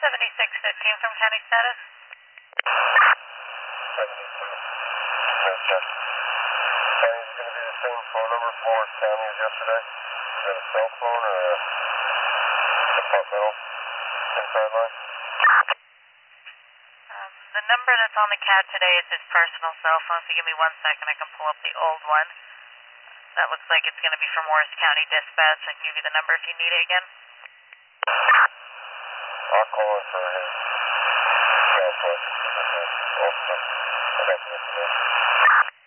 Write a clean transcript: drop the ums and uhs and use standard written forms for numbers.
7615 from county status. 72. Gotcha. County is going to be the same phone number for Morris County as yesterday. Is that a cell phone or a departmental inside line? The number that's on the CAD today is his personal cell phone, so give me 1 second, I can pull up the old one. That looks like it's going to be from Morris County Dispatch. I can give you the number if you need it again. I'll call in for his cell phone. Okay. Awesome. I got the information.